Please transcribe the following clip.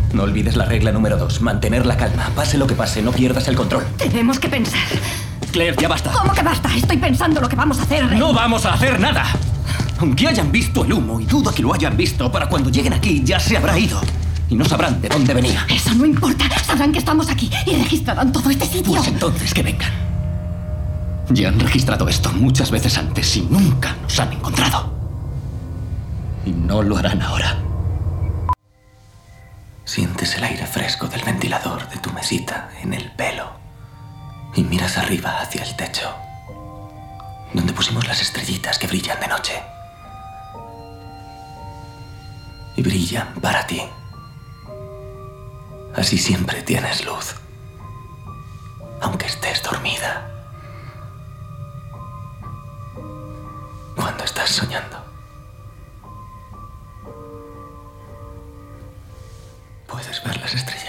No olvides la regla número 2. Mantener la calma. Pase lo que pase, no pierdas el control. Tenemos que pensar. Claire, ya basta. ¿Cómo que basta? Estoy pensando lo que vamos a hacer, Rey. ¡No vamos a hacer nada! Aunque hayan visto el humo, y dudo que lo hayan visto, para cuando lleguen aquí ya se habrá ido. Y no sabrán de dónde venía. Eso no importa. Sabrán que estamos aquí y registrarán todo este sitio. Pues entonces que vengan. Ya han registrado esto muchas veces antes y nunca nos han encontrado. Y no lo harán ahora. Sientes el aire fresco del ventilador de tu mesita en el pelo. Y miras arriba hacia el techo, donde pusimos las estrellitas que brillan de noche. Y brillan para ti. Así siempre tienes luz, aunque estés dormida. Cuando estás soñando, puedes ver las estrellas.